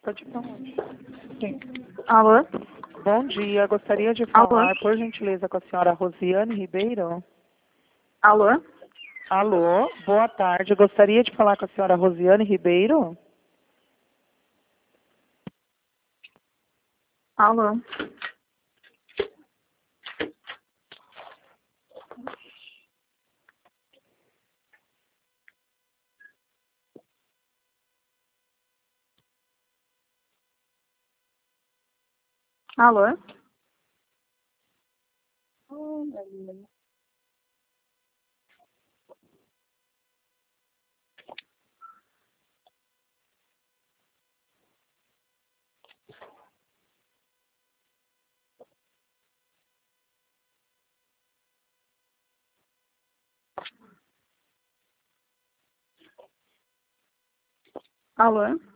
Pode ir pra onde? Sim. Alô? Bom dia, gostaria de Alô? falar, por gentileza, com a senhora Rosiane Ribeiro. Alô? Alô, boa tarde, gostaria de falar com a senhora Rosiane Ribeiro. Alô? Alô? Alô?